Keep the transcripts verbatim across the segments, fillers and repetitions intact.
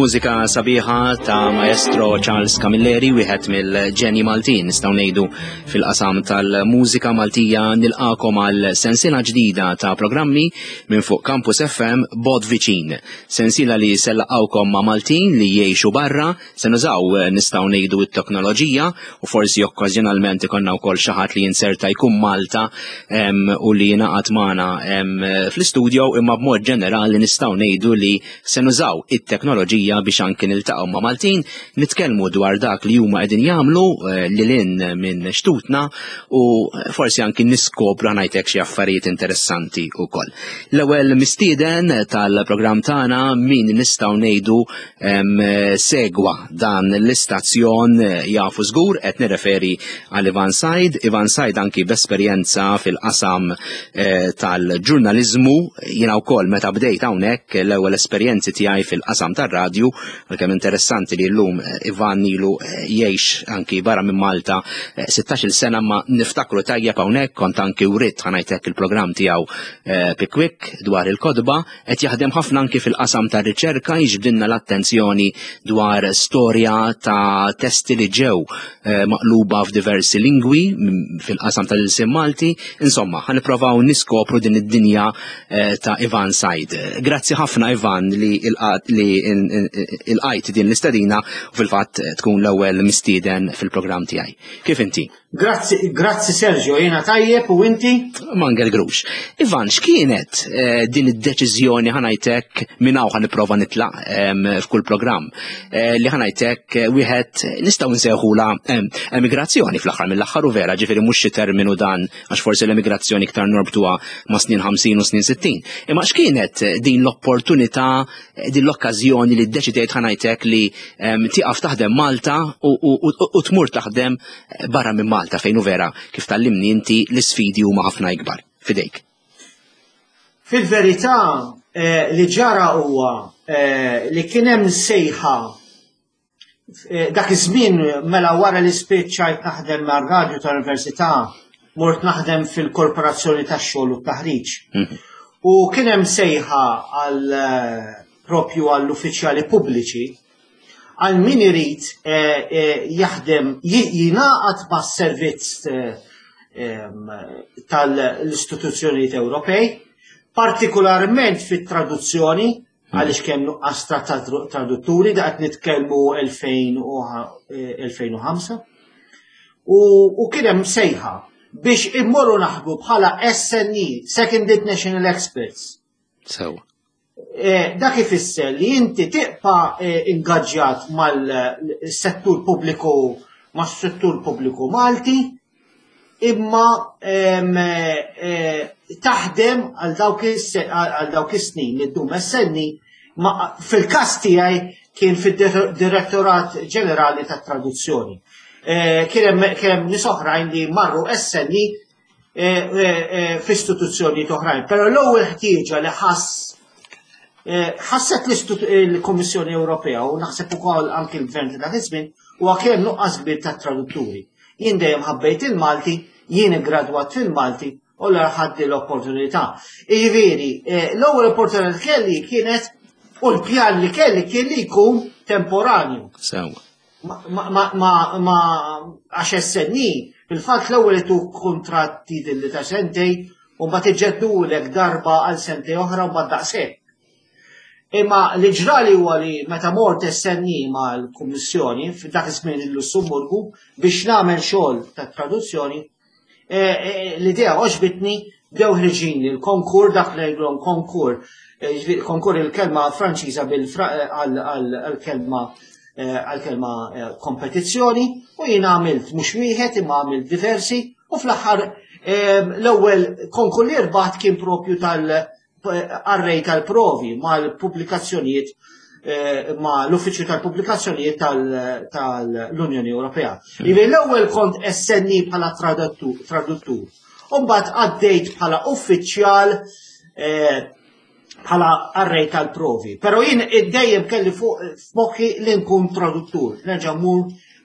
Mużika sabiħa ta' Maestro Charles Camilleri, wieħed mill-ġenji Maltin, nistgħu ngħidu fil-qasam tal-mużika Maltija. Nilqakom għal sensiela ġdida ta' programmi minn fuq Campus F M Bod Viċin. Sensiela li sellaqgħukom ma' Maltin li jgħixu barra, se nużaw nistgħu ngħidu t-teknoloġija u forsi okkażjonalment ikollna wkoll xi ħadd li jinserta jkun Malta u li jingħaqad magħna fl-istudju, imma b'mod ġenerali nistgħu ngħidu li se nużaw it-teknoloġija biex anke niltaqgħu ma' Maltin, nitkellmu dwar dak li huma qegħdin jagħmlu lilin minn xtutna u forsi anke niskopru ngħidlek xi affarijiet interessanti wkoll. L-ewwel mistieden tal-programm tagħna min nistgħu ngħidu segwa dan l-istazzjon jafu żgur qed nirreferi għal Ivan Said. Ivan Said anki b'esperjenza fil-qasam tal-ġurnaliżmu. Jiena wkoll meta bdejt hawnhekk l-ewwel esperjenzi tiegħi fil-qasam tar-radju, għalkemm interessanti li llum Ivan ilu jgħix anki barra minn Malta sittax-il sena, ma niftakru tajjeb hawnhekk kont anki wrid ħanajtek il-programm tiegħu Pickwick dwar il-kodba, qed jaħdem ħafna anki fil-qasam tar-riċerka, jiġbdilna l-attenzjoni dwar storja ta' testi li ġew maqluba f'diversi lingwi fil-qasam tal-ilsiem Malti. Insomma, ħanipprovaw niskopru din id-dinja ta' Ivan Said. Grazzi ħafna Ivan li il-qajt din l-istadina u fil-fatt tkun l-ewwel mistieden fil-programm tiegħi. Kif inti? Grazzi, grazzi Sergio, jiena tajjeb u inti? Ma ngergrux. Ivan, x'kienet din id-deċiżjoni ħanajtek minn hawn ħanipprova nitlaq f'kull programm li ħanajtek wieħed nistgħu nsejħula emigrazzjoni fl-aħħar mill-aħħar u vera, ġifieri mhux xi terminu dan għax forsi l-emigrazzjoni iktar norbtuha ma' snin ħamsin u snin sittin. Imma x'kienet din l-opportunità, din l-okkażjoni li ddeċidejt ħanajtek li tieqaf taħdem Malta u tmur taħdem barra minn Malta fejn hu vera kif tallimni inti l-isfidi huma ħafna ikbar. Fidejk. Fil-verità li ġara huwa li kien hemm sejħa dak iż-żmien mela wara li spiċċajt naħdem mar-radju tal-Università, mort naħdem fil-Korporazzjoni tax-Xogħol u t-Taħriġ. U kien hemm sejħa għal propju għall-uffiċjali pubbliċi għal min irid jaħdem jingħaqad mas-servizz tal-istituzzjonijiet Ewropej, partikolarment fit-traduzzjoni għaliex kemm nuqqas ta' tradutturi da qed nitkellmu elfejn u ħamsa. U kien hemm sejħa biex immorru naħdmu bħala S N E, Seconded National Experts. So. Dak ifisser li inti tibqa' ingaġġjat mal-settur pubbliku mas-settur pubbliku Malti, imma taħdem għal dawk is-snin li ddum essenni, fil-każ tiegħi kien fid-Direttorat Ġenerali tat-Traduzzjoni. Kien hemm nies oħrajn li marru essenni f'istituzzjoni oħrajn, però l-ewwel ħtieġa li ħass ħasset l-Kummissjoni Ewropea u naħseb ukoll anke l-Gvern ta' dak iż-żmien huwa kemm nuqqas kbir tat-tradutturi. Jien dejjem ħabbejt il-Malti, jien iggradwat fil-Malti u l ħaddi l-opportunità. Jiġifieri, l-ewwel opportunità kelli kienet u l-pjan li kelli kien li jkun temporanju. Sewa. Ma għax essenni, fil-fatt l-ewwel tu kuntratti li ta' sentej u mbagħad iġġeddulek darba għal sentej oħra u mbagħad daqshekk. Imma li ġrali huwa li meta mort essenni mal-Kummissjoni f'dak iż-żmien il-Lussemburgu biex nagħmel xogħol tat-traduzzjoni, l-idea għoġbitni bdew ħriġini l-konkur dak li jgħidulhom konkur, konkur il-kelma Franċiża għall-kelma għall-kelma kompetizzjoni u jien għamilt mhux wieħed imma għamilt diversi u fl-aħħar l-ewwel konkur li rbaħt kien propju tal- arrej tal-provi ma l-pubblikazzjonijiet ma l-Uffiċċju tal-Pubblikazzjonijiet tal-Unjoni Ewropea. Jiġifieri l-ewwel kont essenni bħala traduttur. U mbagħad għaddejt bħala uffiċjal bħala arrej tal-provi. Però jien dejjem kelli fuq f'moħħi li nkun traduttur. Nerġa' mmur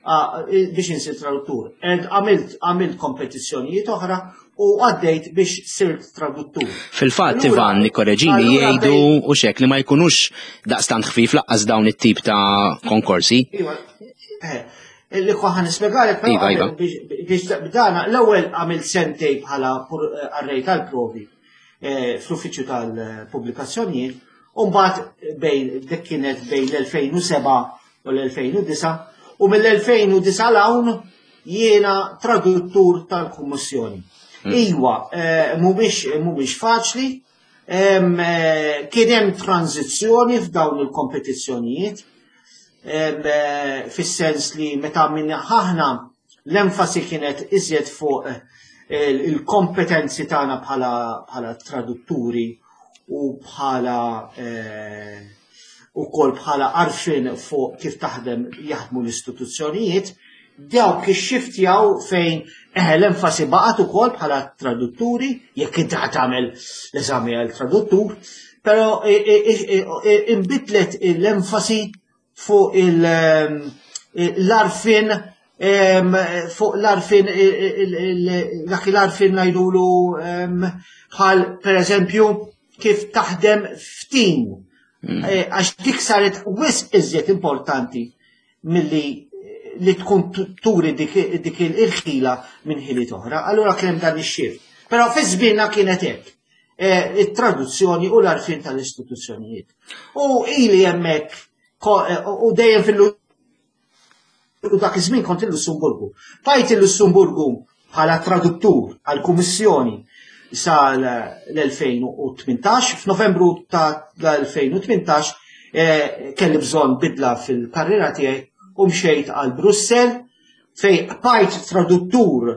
biex insir traduttur. Għamilt għamilt kompetizzjonijiet oħra u għaddejt biex sirt traduttur. Fil-fatt Ivan nikkoreġini jgħidu u xek li ma jkunux daqstant ħfif laqqas dawn it-tip ta' konkorsi. Li kwaħan nispjegalek biex dana l-ewwel għamilt sentej bħala arrej tal-provi fl-uffiċċju tal-pubblikazzjonijiet u mbagħad bejn dik kienet bejn l-elfejn u seba' u l-elfejn u disa' u mill-elfejn u disa' l-hawn jiena traduttur tal-Kummissjoni. Iwa, mhumiex faċli, kien hemm tranzizzjoni f'dawn il-kompetizzjonijiet, fis-sens li meta minna ħaħna l-enfasi kienet iżjed fuq il-kompetenzi tagħna bħala tradutturi u bħala ukoll bħala għarfien fuq kif taħdem jaħdmu l-istituzzjonijiet, dawk ix-xiftjaw fejn l-enfasi baqgħet ukoll bħala tradutturi, jekk inti ħad tagħmel l-eżami għal traduttur, però inbidlet l-enfasi fuq l-arfin fuq l-arfin dak l-arfin ngħidulu bħal pereżempju kif taħdem f'tim. Għax dik saret wisq iżjed importanti milli li tkun turi dik il-ħila minn ħiliet oħra, allura kien dan ix-xift. Però fi żmienna kienet hekk, it-traduzzjoni u l-arfin tal-istituzzjonijiet. U ili hemmhekk u dejjem fil- u dak iż-żmien kont il-Lussemburgu. Bajt il-Lussemburgu bħala traduttur għall-Kummissjoni sa l-elfejn u tmintax, f'Novembru ta' l-elfejn u tmintax kelli bżonn bidla fil-karriera tiegħi u mxejt għal Brussel fej bajt traduttur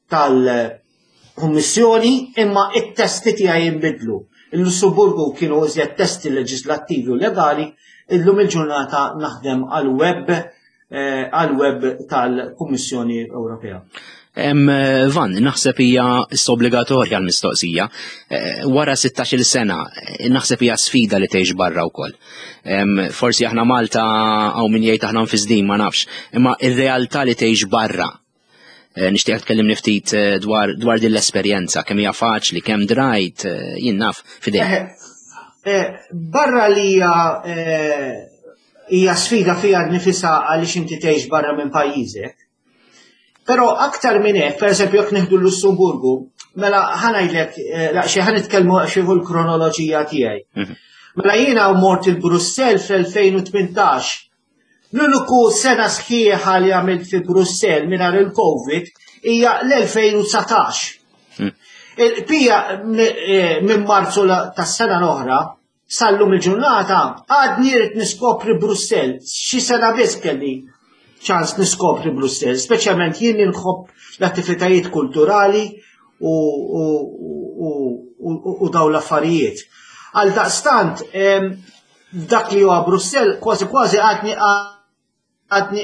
tal-Kummissjoni imma it-testi tiegħi jinbidlu. Il-Lussemburgu kienu iżjed testi leġislattivi u legali, illum il-ġurnata naħdem għal web għal web tal-Kummissjoni Ewropea. Van, naħseb hija s-obbligatorja l-mistoqsija. Wara sittax-il sena, naħseb hija sfida li tgħix barra wkoll. Forsi aħna Malta hawn min jgħid aħna nfiżdin ma nafx, imma ir-realtà li tgħix barra. Nixtieq tkellimni ftit dwar dwar din l-esperjenza, kemm hija faċli, kemm drajt, jien naf fidejk. Barra li hija hija sfida fiha nifisha għaliex inti tgħix barra minn pajjiżek. Però aktar minn hekk, pereżempju jekk nieħdu l-Lussemburgu, mela ħanajdlek xi ħan nitkellmu xi fuq il-kronoloġija tiegħi. Mela jiena mort il-Brussell fl-elfejn u tmintax. L-uniku sena sħiħa li għamilt fi Brussell mingħajr il-Covid hija l-elfejn u tsatax. Pija minn Marzu tas-sena l-oħra sallum il-ġurnata għadni rid niskopri Brussell. Xi sena biss kelli ċans niskopri Brussell, speċjalment jien nħobb l-attivitajiet kulturali u daw l-affarijiet. Għal daqstant, dak li huwa Brussell kważi kważi għadni għadni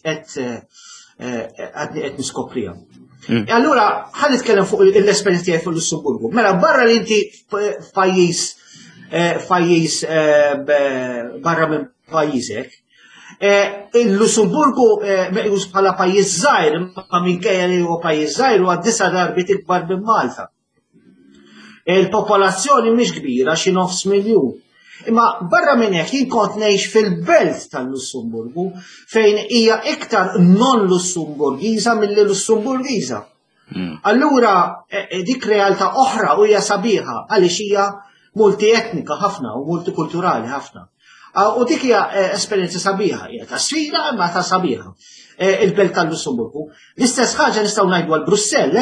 qed niskoprija. Allura ħan nitkellem fuq l-esperjenza tiegħi fuq Lussemburgu. Mela barra li inti f'pajjiż pajjiż barra minn pajjiżek, il-Lussemburgu meqjus bħala pajjiż żgħir, ma minkejja li huwa pajjiż żgħir huwa disa' darbit ikbar minn Malta. Il-popolazzjoni mhix kbira, xi nofs miljun. Imma barra minn hekk jien kont ngħix fil-belt tal-Lussemburgu fejn hija iktar non-Lussemburgiża milli Lussemburgiża. Allura dik realtà oħra u hija sabiħa għaliex hija multietnika ħafna u multikulturali ħafna. U dik hija esperjenza sabiħa, hija ta' sfida imma ta' sabiħa. Il-belt tal-Lussemburgu. L-istess ħaġa nistgħu ngħidu għal Brussell,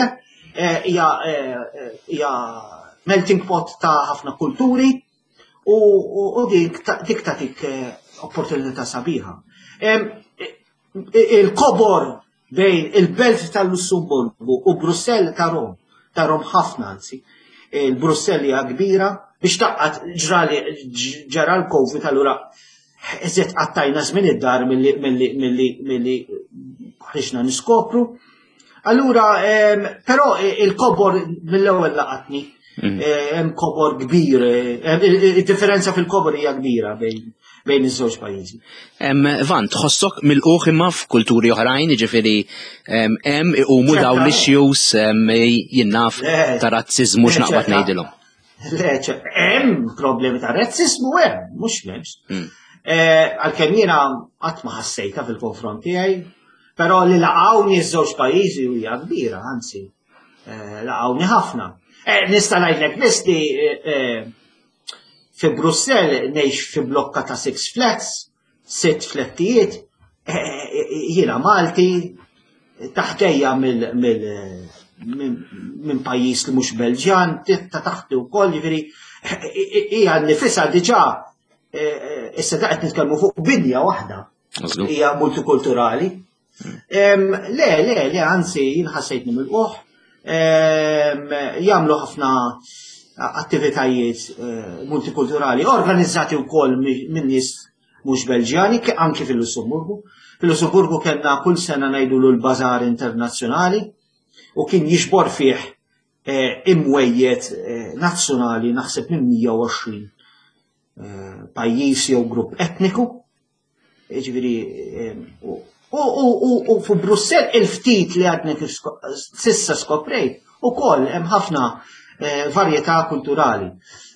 hija melting pot ta' ħafna kulturi u dik tagħtik opportunità sabiħa. Il-kobor bejn il-belt tal-Lussemburgu u Brussell ta' Rom, ta' Rom ħafna anzi. Il-Brussell hija kbira, biex taqqat ġrali ġara l-Covid, allura eżet għattajna żmien id-dar milli ħriġna niskopru. Allura, però il-kobor mill-ewwel laqatni, Hemm kobor kbir, id-differenza fil-kobor hija kbira bejn bejn iż-żewġ pajjiżi. Van, tħossok mill-qoħ imma f'kulturi oħrajn, jiġifieri hemm iqumu dawn l-issues jinnaf ta' razziżmu x'naqbad ngħidilhom. Le, hemm problemi ta' razziżmu hemm, mhux m'hemmx. Għalkemm jiena qatt ma ħassejtha fil-konfront tiegħi, però li laqgħuni ż-żewġ pajjiżi hija kbira, anzi, laqgħuni ħafna. Nista' ngħidlek biss li fi Brussell ngħix fi blokka ta' six flats, sitt flettijiet, jiena Malti taħtejja minn pajjiż li mhux Belġjan, ta' taħti wkoll, jiġifieri hija nnifisha diġà issa qed nitkellmu fuq binja waħda. Hija multikulturali. Le, le, le, anzi jien ħassejtni mill-qoħ, jagħmlu ħafna attivitajiet multikulturali organizzati wkoll minn nies mhux Belġjani, anke fil-Lussemburgu. Fil-Lussemburgu kellna kull sena ngħidulu l-Bażar Internazzjonali u kien jiġbor fih imwejjed nazzjonali naħseb minn mija u għoxrin pajjiż jew grupp etniku. Jiġifieri u fi Brussell il-ftit li għadni sissa skoprejt ukoll hemm ħafna varjetà kulturali.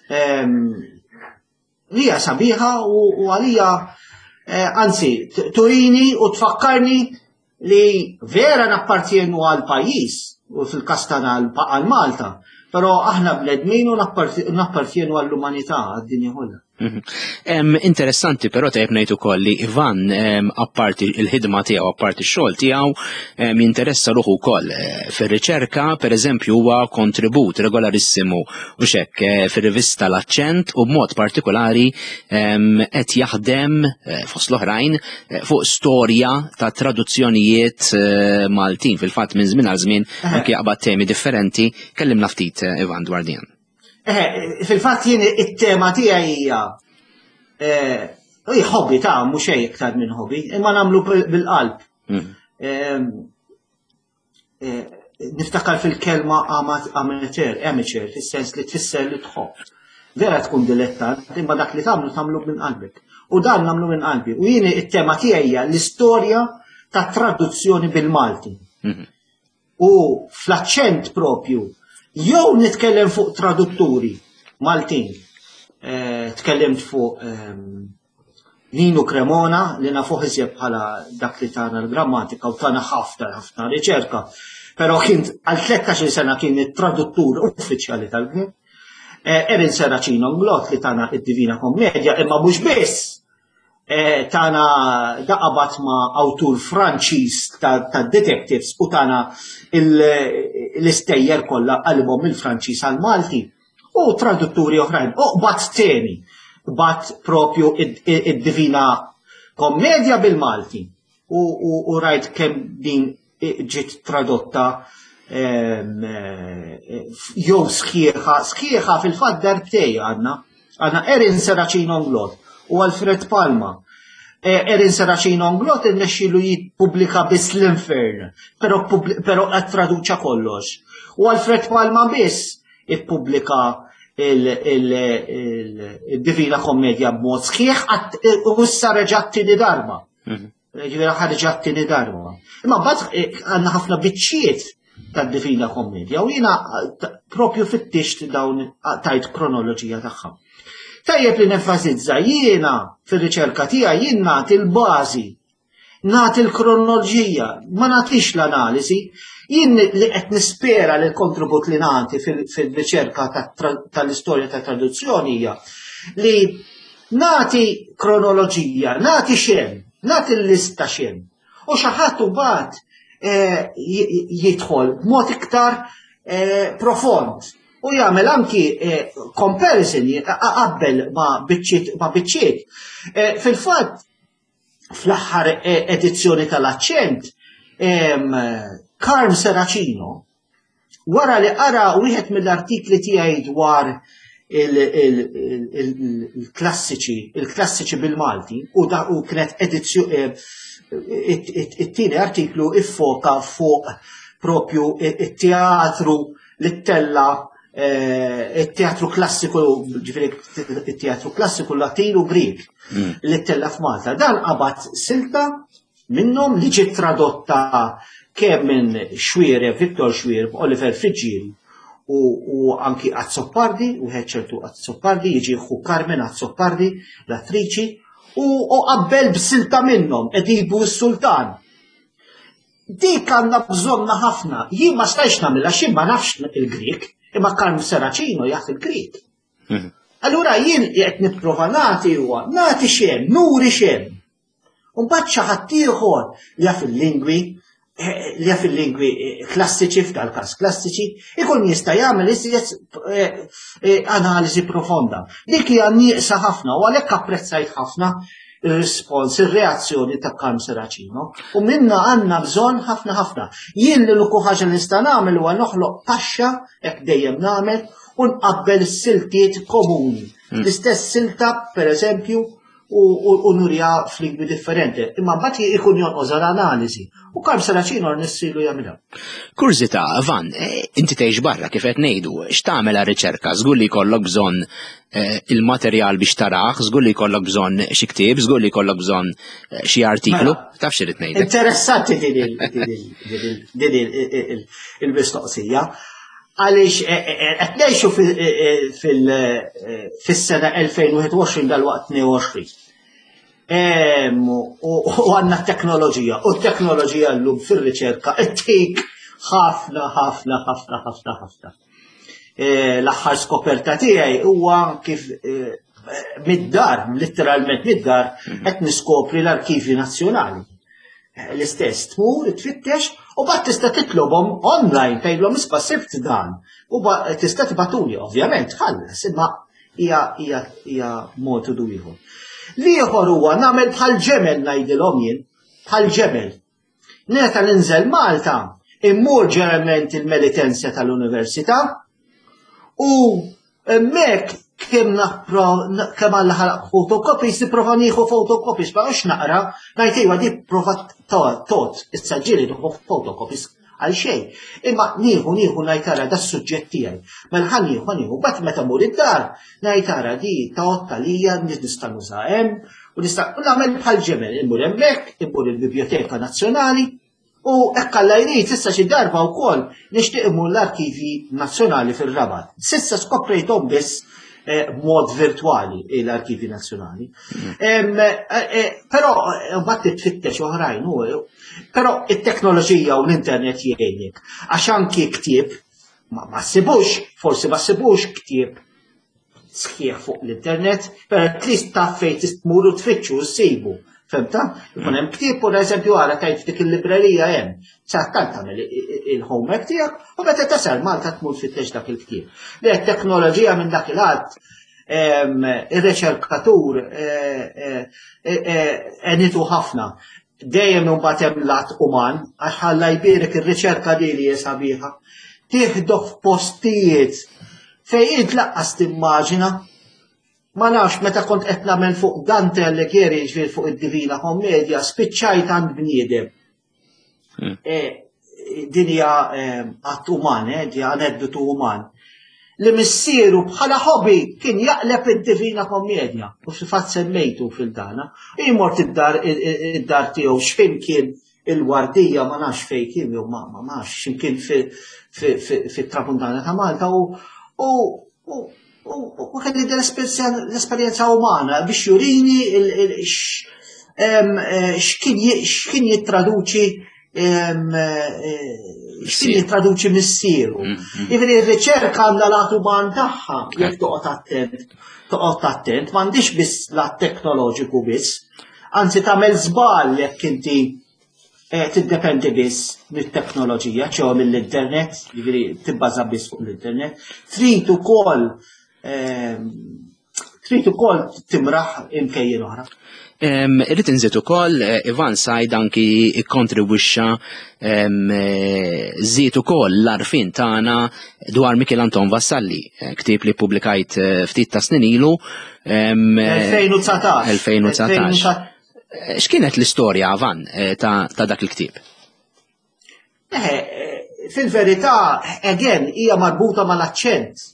Hija sabiħa u għalija anzi turini u tfakkarni li vera nappartjenu għal pajjiż u fil-kastana għal Malta, però aħna bnedmin u nappartjenu għall-umanità għad-dinja kollha. Interessanti, però tajb ngħid ukoll li Ivan apparti il-ħidma tiegħu apparti x-xogħol tiegħu jinteressa ruħu wkoll fir-riċerka, pereżempju huwa kontribut regolarissimu u xekk fir-rivista L-Aċċent u b'mod partikolari qed jaħdem fost l-oħrajn fuq storja ta' traduzzjonijiet Maltin. Fil-fatt minn żmien għal żmien anke jaqbad temi differenti, kellimna ftit Ivan dwar din. Fil-fatt jien it-tema tiegħi hija hi hobby ta' mhux xejn iktar minn hobby, imma nagħmlu bil-qalb. Niftakar fil-kelma amateur, amateur, fis-sens li tfisser li tħobb. Vera tkun dilettant, imma dak li tagħmlu tagħmlu minn qalbek. U dan nagħmlu minn qalbi. U jien it-tema tiegħi hija l-istorja ta' traduzzjoni bil-Malti. U fl-aċċent propju jew nitkellem fuq tradutturi Maltin, tkellimt fuq Nino Cremona li nafuh iżjed bħala dak li tagħna l-grammatika u tagħna ħafna ħafna riċerka, però kien għal tlettax-il sena kien it-traduttur uffiċjali tal-kien. Erin Seracino Nglot li tagħna id-Divina Kommedja, imma mhux biss tagħna daqabat ma' awtur Franċiż ta' detectives u tagħna l-istejjer kollha qalbhom il-Franċiż għal Malti u tradutturi oħrajn. U bat tieni, bat propju id-Divina Kommedja bil-Malti. U rajt kemm din ġiet tradotta jew sħiħa, sħiħa fil-fatt darbtej għandna. Għandna Erin Seracino Nglot u Alfred Palma. Erin Seracino Nglot irnexxielu jippubblika biss l-Infern, però qed traduċa kollox. U Alfred Palma biss ippubblika il-Divina Kommedja b'mod sħiħ u issa reġgħet tieni darba. Ġifieri ħarġet tieni darba. Imma mbagħad għandna ħafna biċċiet tad-Divina Kommedja u jiena propju fittixt dawn tajt kronoloġija tagħha. Tajjeb li nenfasizza jiena fir-riċerka tiegħi jien nagħti l-bażi, nagħti l-kronoloġija, ma nagħtix l-analisi, jien li qed nispera li l-kontribut li nagħti fil-riċerka tal-istorja tat traduzzjoni hija li nagħti kronoloġija, nagħti xemm, nagħti l-lista xemm. U xi ħadd mbagħad jidħol b'mod iktar profond. U jagħmel anki comparison qabbel ma' biċċiet. Fil-fatt, fl-aħħar edizzjoni tal-Aċċent, Carm Seracino, wara li qara wieħed mill-artikli tiegħi dwar il-klassiċi, il-klassiċi bil-Malti, u kienet edizzjoni it-tieni artiklu iffoka fuq propju it-teatru, l-tella il-teatru klassiku, ġifieri il-teatru klassiku Latin u Grik li ttella f'Malta. Dan qabad silta minnhom li ġiet tradotta kemm minn Xwierev, Viktor Xwierev, Oliver Friġġieri u anki Azzopardi, u ċertu Azzopardi, jiġi ħu Carmen Azzopardi, l-attriċi, u qabbel b'silta minnhom Edibu s-Sultan. Dik għandna bżonna ħafna. Jien ma stajx nagħmilha xi ma nafx il-Grik, imma Carmen Saracino jaħt il-Grik. Allura jien qed nipprova nagħti huwa nagħti xemm, nuri xemm. U mbagħad xi ħadd ieħor li jaf il-lingwi li jaf il-lingwi klassiċi f'dal-każ klassiċi, ikun jista' jagħmel analiżi profonda. Dik hija nieqsa ħafna u għalhekk apprezzajt ħafna ir-rispons, ir-reazzjoni ta' Carmen Saracino. U minna għandna bżonn ħafna ħafna. Jien li l-uku ħaġa li nista' nagħmel huwa noħloq taxxa hekk dejjem nagħmel u nqabbel is-siltiet komuni. L-istess silta, pereżempju, u nurja f'lingwi differenti. Imma mbagħad ikun jonqos l-analiżi. U Carmen Saracino nissilu jagħmilha. Kurzita, Van, inti tgħix barra kif qed ngħidu, x'tagħmel riċerka, żgur li jkollok bżonn il-materjal biex taraħ, żgur li jkollok bżonn xi ktieb, żgur li jkollok bżonn xi artiklu, taf x'irid ngħidlek. Interessanti din il-mistoqsija. Għaliex qed ngħixu fis-sena elfejn u wieħed u għoxrin dal-waqt tnejn u għoxrin. U għandna t-teknoloġija, u t-teknoloġija llum fir-riċerka tik ħafna ħafna ħafna ħafna ħafna. L-aħħar skoperta tiegħi huwa kif mid-dar, letteralment mid-dar, qed niskopri l-Arkivji Nazzjonali. L-istess tmur, tfittex, u bad tista' titlobhom online tgħidlhom isba' sibt dan. U tista' tibatuli, ovvjament, ħallas, imma hija mod ieħor. L-ieħor huwa nagħmel bħal ġemel ngħidilhom jien, bħal ġemel. Neta ninżel Malta, immur ġeneralment il-melitenzja tal-Università u hemmhekk kemm kemm alla ħalaq fotocopies nipprova nieħu fotocopies ma għax naqra ngħid iva di prova tot issaġġieli tieħu fotocopies għal xejn. Imma nieħu nieħu ngħid ara da s-suġġett tiegħi. Mela ħa nieħu nieħu bagħad meta mur id-dar ngħid ara di tot talija nista' nuża hemm u nista' nagħmel bħal ġemel immur hemmhekk, immur il-Biblioteka Nazzjonali u hekk alla jrid issa xi darba wkoll nixtieq immur l-Arkivji Nazzjonali fir-Rabat. S'issa skoprejthom biss b'mod virtwali l-Arkivji Nazzjonali. Però mbagħad tfittex oħrajn però it-teknoloġija u l-internet jgħinek. Għax anki ktieb ma ssibux, forsi ma ssibux ktieb sħiħ fuq l-internet, però tlist taf fejn tmuru tfittxu ssibu. Femta? Ikun hemm ktieb u eżempju ara tajt dik il-librerija hemm. Ċattant tagħmel il-homework tiegħek u meta tasal Malta tmur tfittex dak il-ktieb. Le t-teknoloġija minn dak il-għadd ir-riċerkatur għenitu ħafna. Dejjem imbagħad hemm lat uman għax ħalla jbierek ir-riċerka li hija sabiħa. Tieħdoh f'postijiet fejn int laqqas timmaġina. Ma nafx meta kont qed nagħmel fuq Dante Alighieri ġifier fuq id-Divina Kommedja spiċċajt għand bniedem. Din hija att uman, hija aneddotu uman. Li missieru bħala hobby kien jaqleb id-Divina Kommedja u fil-fatt semmejtu fil-dana. Jmort id-dar tiegħu x'fejn kien il-wardija ma nafx fejn kien jew ma nafx x'imkien fit-Tramuntana ta' Malta u kelli l-esperjenza umana biex jurini x'kien jittraduċi x'kien jittraduċi missieru. Ivri r-riċerka għandha lat uman tagħha jekk toqgħod attent, toqgħod attent, m'għandix biss lat teknoloġiku biss, anzi tagħmel żball jekk inti tiddependi biss mit-teknoloġija, ċew mill-internet, ivri tibbaża biss fuq l-internet, trid ukoll trid ukoll timraħ imkejjin oħra. Irrid inżid ukoll Ivan Sajd anki ikkontribwixxa żied ukoll l-għarfien tagħna dwar Michel Anton Vassalli, ktieb li pubblikajt ftit ta' snin ilu. elfejn u tsatax. X'kienet l-istorja Van ta' dak il-ktieb? fil-verità, again, hija marbuta mal-aċċent.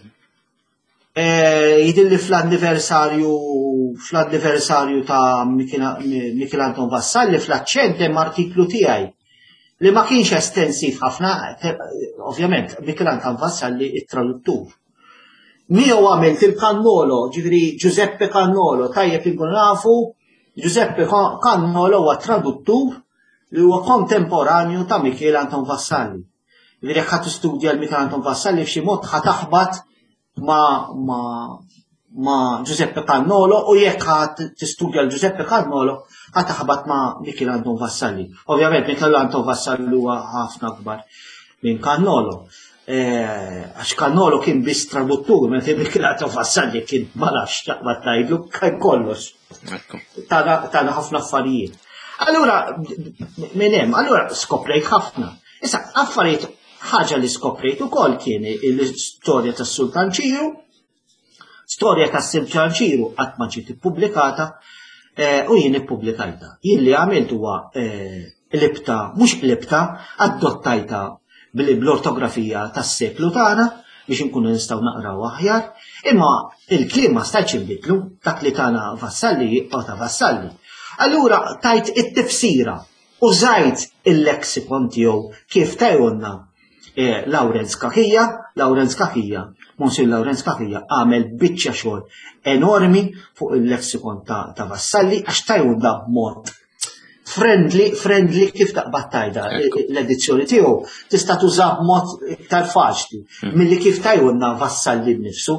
Jidilli fl-anniversarju fl-anniversarju ta' Michelanton Vassalli fl-aċċent hemm artiklu tiegħi li ma kienx estensiv ħafna, ovvjament, Michelanton Vassalli it-traduttur. Miegħu għamilt il-Cannolo, ġifieri Giuseppe Cannolo, tajjeb inkunu nafu, Giuseppe Cannolo huwa traduttur li huwa kontemporanju ta' Michelanton Vassalli. Ġifieri jekk ħadd tistudja l-Michelanton Vassalli f'xi mod ħataħbad ma ma ma Giuseppe Cannolo u jekk ħadd tistudja l-Giuseppe Cannolo ħataħbad ma Michelanton Vassalli. Ovvjament Michelanton Vassalli huwa ħafna akbar minn Cannolo. Għax Cannolo kien biss traduttur, meta Michelanton Vassalli kien malax taqbad tgħidlu kien kollox. Tagħna ħafna affarijiet. Allura minn hemm, allura skoprejt ħafna. Issa affarijiet ħaġa li skoprejt ukoll kien l-istorja tas-Sultan Ċiru, storja tas-Sultan Ċiru qatt ma ġiet ippubblikata u jien ippubblikajta. Jien li għamilt huwa libta, mhux libta, adottajta bl-ortografija tas-seklu tagħna biex inkunu nistgħu naqraw aħjar, imma il-kliem ma stajtx inbidlu dak li tagħna Vassalli jibqa' ta' Vassalli. Allura tajt it-tifsira użajt il-leksikon tiegħu kif tajunna Lawrence Kakija, Lawrence Kakija, Monsir Lawrence Kakija għamel biċċa xogħol enormi fuq il-leksikon ta' Vassalli għax tajunna b'mod friendly, friendly kif taqbad tajda l-edizzjoni tiegħu tista' tuża b'mod iktar faċli milli kif tajunna Vassalli nnifsu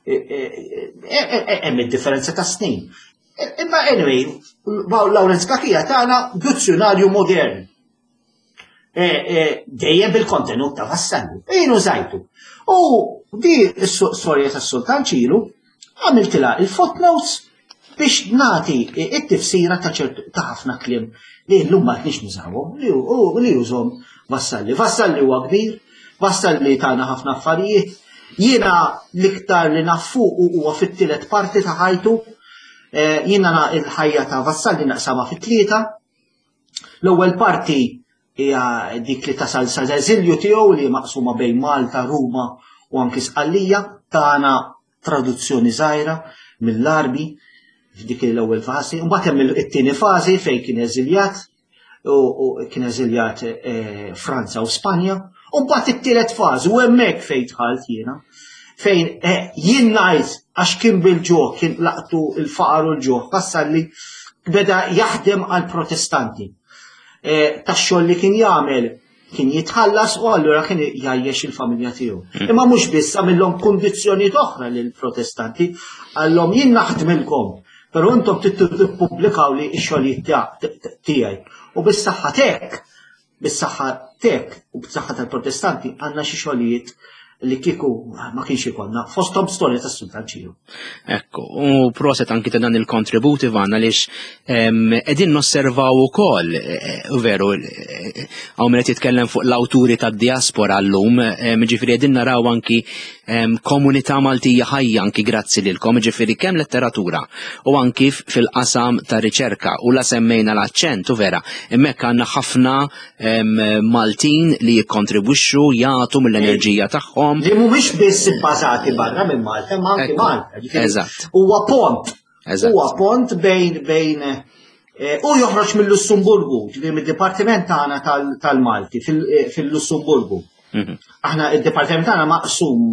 hemm id-differenza ta' snin. Imma anyway, Lawrence Kakija tagħna dizzjonarju modern. Dejjem bil-kontenut ta' Vassalli. Jien użajtu. U di s-storja tas-Sultan Ċiru għamiltilha il-footnotes biex nagħti it-tifsira ta' ħafna kliem li llum ma tniex nużawhom li jużhom Vassalli. Vassalli huwa kbir, Vassalli tagħna ħafna affarijiet. Jiena l-iktar li naf fuq huwa fit-tielet parti ta' ħajtu. Jiena il-ħajja ta' Vassalli naqsama fit-tlieta. L-ewwel parti hija dik li tasal sa eżilju tiegħu li maqsuma bejn Malta, Ruma u anki Sqallija, tagħna traduzzjoni żgħira mill-Arbi f'dik l-ewwel fażi. Mbagħad hemm it-tieni fażi fejn kien eżiljat u kien eżiljat Franza u Spanja, u mbagħad it-tielet fażi u hemmhekk fejn dħalt jiena fejn jien ngħid għax kien bil-ġuħ kien laqtu l-faqar u l-ġuħ Vassalli beda jaħdem għal protestanti. Tax-xogħol li kien jagħmel kien jitħallas u allura kien jgħajjex il-familja tiegħu. Imma mhux biss għamilhom kundizzjonijiet oħra lill-protestanti għallhom jien naħdmilkom, però intom tippubblikaw li x-xogħlijiet tiegħi. U bis-saħħa tek, bis-saħħa tek u bis-saħħa tal-protestanti għandna xi xogħlijiet li kieku ma kienx ikollna fosthom storja tas-Sultan Ċiru. Ekku, u proset anki ta' dan il-kontributi għandna għaliex qegħdin nosservaw ukoll, u veru, hawn min qed jitkellem fuq l-awturi tad-diaspora llum, ġifieri qegħdin naraw anki komunità Maltija ħajja anki grazzi lilkom, ġifieri kemm letteratura u anki fil-qasam ta' riċerka u la semmejna l-aċċent u vera, hemmhekk għandna ħafna Maltin li jikkontribwixxu jagħtu mill-enerġija tagħhom. Li mhumiex biss ibbażati barra minn Malta, ma anke Malta. Eżatt. Huwa pont. Huwa pont bejn bejn u joħroġ mill-Lussemburgu, ġifieri mid-dipartiment tagħna tal-Malti fil-Lussemburgu. Aħna id-dipartiment tagħna maqsum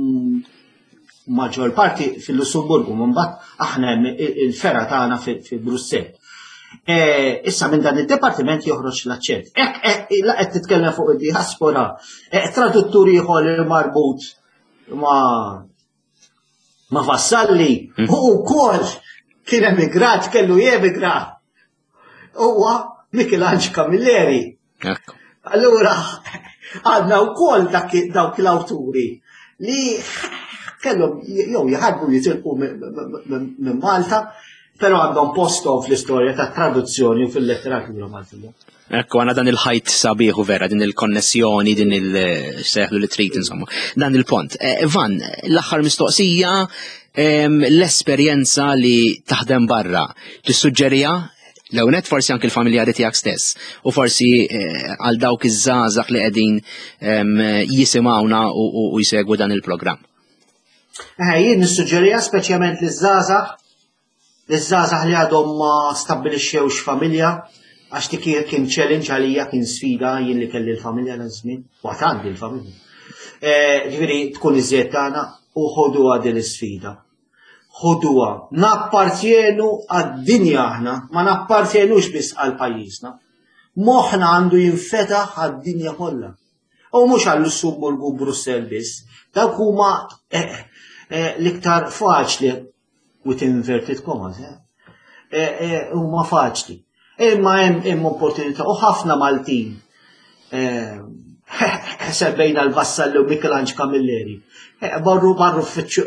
maġġor parti fil-Lussemburgu, mbagħad aħna il-fera tagħna fi Brussell. Issa minn dan id-dipartiment joħroġ l-aċċent. Qed titkellem fuq id-diaspora, traduttur ieħor marbut ma' ma' Vassalli, u wkoll kien emigrat, kellu jemigra. Huwa Michelangelo Camilleri. Allura għandna wkoll dawk l-awturi li kellhom jew jħarbu jitilqu minn Malta, pero għandhom postom fl-istorja ta' traduzzjoni u fil-letteratura Maltija. Ekku, għana dan il-ħajt sabiħu vera, din il-konnessjoni, din il-seħlu li trid, insomma, dan il-pont. Van, l-axħar mistoqsija, l-esperienza li taħdem barra, tissuġġerija L-ewnet forsi anke l-familjari tiegħek stess u forsi għal dawk iż-żgħażagħ li qegħdin jisimgħuna u jsegwu dan il-programm. Jien nissuġġerija speċjalment liż-żgħażagħ, liż-żgħażagħ li għadhom ma stabbilixxewx familja, għax dik kien challenge għalija, kien sfida jien li kelli l-familja l-żmien, waqt għandi l-familja. Ġifieri tkun iżjed tagħna u ħoduha din is-sfida. Ħoduha, nappartjenu għad-dinja aħna, ma nappartjenux biss għal pajjiżna. Moħħna għandu jinfetaħ għad-dinja kollha. U mhux għal Lussemburgu u Brussell biss. Dawk huma l-iktar faċli with inverted commas. Huma faċli. Imma hemm opportunità u ħafna Maltin. Sebbejna l-vassallu Michelangelo Camilleri. Barru barru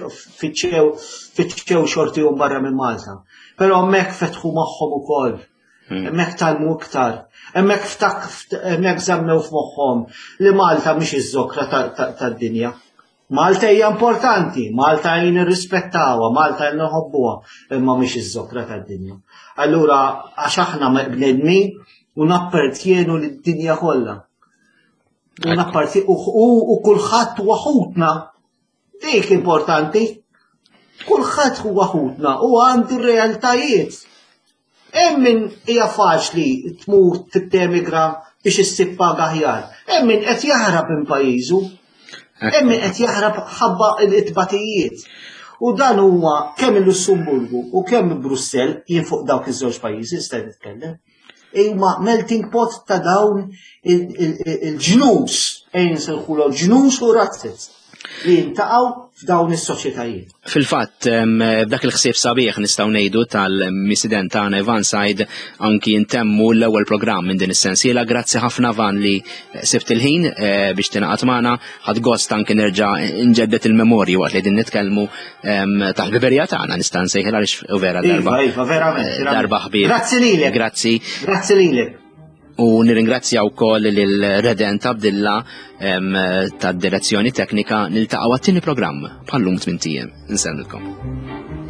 fitxew xorti jum barra minn Malta. Pero mek fetħu maħħom u kol. Mek talmu iktar. Mek ftak, mek zammew f'moħħom li Malta miex iż-żokra tad-dinja. Malta hija importanti, Malta jien irrispettawa, Malta jien nħobbuha, imma miex iż-żokra tad-dinja. Allura għax aħna bnedmin u nappertjenu lid-dinja kollha. U kulħadd waħutna. Dik importanti. Kulħadd huwa ħutna u għandu realtajiet. Hemm min hija faċli tmur titemigra biex issib paga aħjar. Hemm min qed jaħrab minn pajjiżu. Hemm min qed jaħrab ħabba l-itbatijiet. U dan huwa kemm il-Lussemburgu u kemm Brussell jien fuq dawk iż-żewġ pajjiżi sta nitkellem. Huma melting pot ta' dawn il-ġnus, ejn nsirħulhom ġnus u razzet li jintaqgħu f'dawn is-soċjetajiet. Fil-fatt, b'dak il-ħsieb sabiħ nistgħu ngħidu tal-missident tagħna Ivan Said anki ntemmu l-ewwel programm minn din is-sensiela. Grazzi ħafna Van li sibt il-ħin biex tingħaqad magħna, ħadd gost anke nerġa' nġeddet il-memorji waqt li din nitkellmu tal-ħbiberija tagħna nista' nsejħilha għaliex vera darba. Iva, verament. Darba ħbieb. Grazzi lilek. Grazzi. Grazzi lilek. U nirringrazzja wkoll lil Reden Abdilla tad-direzzjoni teknika niltaqgħu għat-tieni programm bħallum tmien tiem. Nsellilkom.